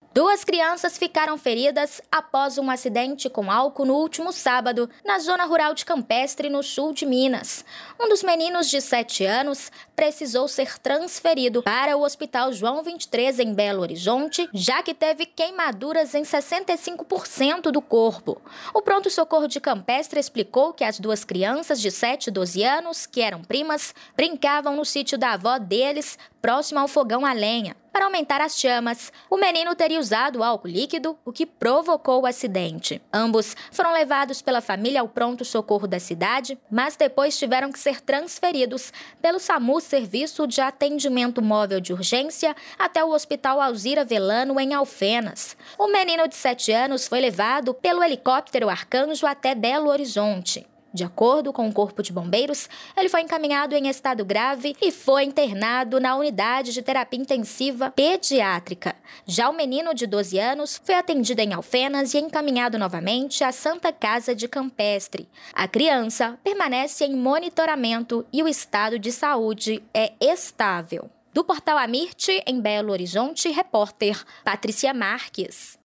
Duas crianças ficaram feridas após um acidente com álcool no último sábado, na zona rural de Campestre, no sul de Minas. Um dos meninos de 7 anos precisou ser transferido para o Hospital João 23, em Belo Horizonte, já que teve queimaduras em 65% do corpo. O pronto-socorro de Campestre explicou que as duas crianças de 7 e 12 anos, que eram primas, brincavam no sítio da avó deles, próximo ao fogão a lenha. Para aumentar as chamas, o menino teria usado álcool líquido, o que provocou o acidente. Ambos foram levados pela família ao pronto-socorro da cidade, mas depois tiveram que ser transferidos pelo SAMU, Serviço de Atendimento Móvel de Urgência, até o Hospital Alzira Velano, em Alfenas. O menino de 7 anos foi levado pelo helicóptero Arcanjo até Belo Horizonte. De acordo com o Corpo de Bombeiros, ele foi encaminhado em estado grave e foi internado na unidade de terapia intensiva pediátrica. Já o menino de 12 anos foi atendido em Alfenas e encaminhado novamente à Santa Casa de Campestre. A criança permanece em monitoramento e o estado de saúde é estável. Do portal Amirte, em Belo Horizonte, repórter Patrícia Marques.